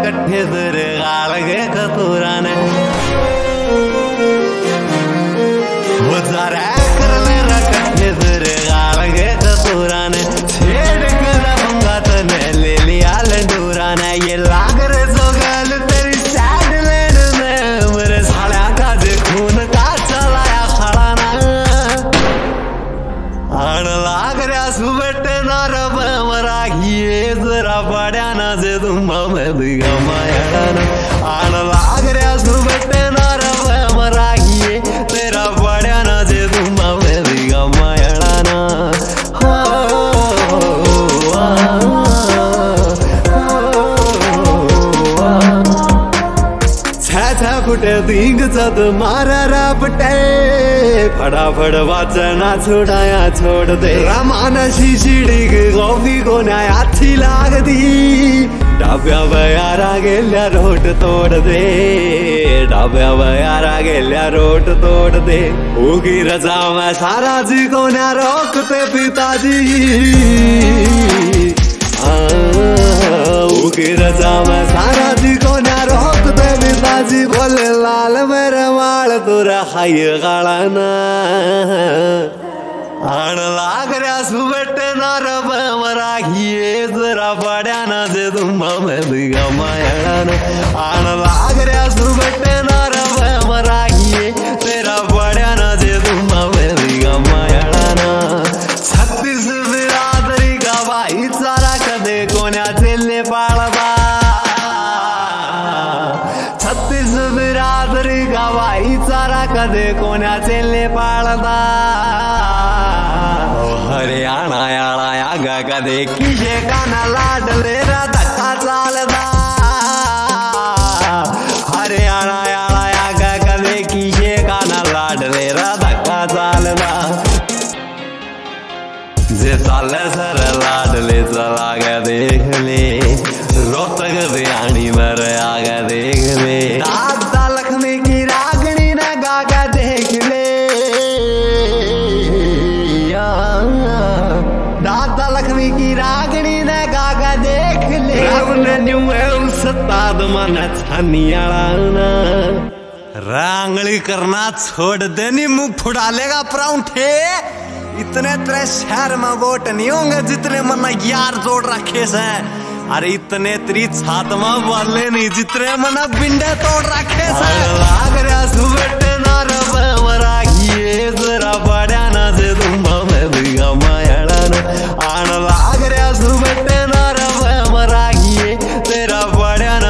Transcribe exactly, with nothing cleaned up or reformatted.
कट्ठे तेरे गाल के कतूरा ने वो जरा कर ले कट्ठे तेरे गाल के कतूरा ने छेड़ कर पंगा तने ले लिया लंडूरा ने ये लाग रे तो गल तेरी साइड लेन में मेरे साला का जे खून का चलाया खड़ा ना आन लाग रहा सुबटे ना रब मरा ये जरा पड़ा ना जे तुम में दिगा माया ना आन लाग रहा सुबटे ना रब मरा ये तेरा पड़ा ना जे तुम में दिगा माया ना फुटे दींग जद मारा रापटे फटाफट वाचना छुड़ाया छोड़ दे रामाना शीशिड़ी की कॉफी को नया अच्छी लाग दी डाब्या बयारा गेल्या रोट तोड़ दे डाब्या बयारा गेल्या रोट तोड़ दे उगी रजा में सारा जी को ना रोकते पिताजी उगी रजा में सारा जी को ना रोकते पिताजी बोले लाल मेरे वाल तुरा खाइए गाला ना आन लाग रहा सुबटे ना रब मरा ये जरा पड़ा ना जे तुम में दिगा माया ना आन लाग रहा सुबटे ना रब मरा ये तेरा पड़ा ना जे तुम में दिगा माया ना छत्तीस बिरादरी का भाईचारा कदे कोण्या चेले पाळदा छत्तीस बिरादरी का भाईचारा कदे कोण्या चेले पाळदा हरियाणा याळा यागा कदे किशे काना लाडले रा धक्का चालदा हरियाणा याळा यागा कदे किशे काना लाडले रा धक्का चालदा जे चाले सर लाडले चला गया देख ले रोहतक दियानी मेरे आगे देख ले दादा लक्ष्मी की रागनी ने गागा देख ले दादा लक्ष्मी की रागनी ने गागा देख ले रावने न्यू सताद मन छनियाला ना रांगली करना छोड़ देनी मुंह फुड़ा लेगा पराउठे इतने तेरे शहर में वोट नहीं होंगे जितने मन यार जोड़ रखे से अरे इतने तेरी छात में वाले नहीं जितने मन बिंडे तोड़ रखे से लाग रहा सुबटे ना रब मरा ये जरा बड़ा ना जे तुम में दिगा माया ना आन लाग रहा सुबटे ना रब मरा ये तेरा बड़ा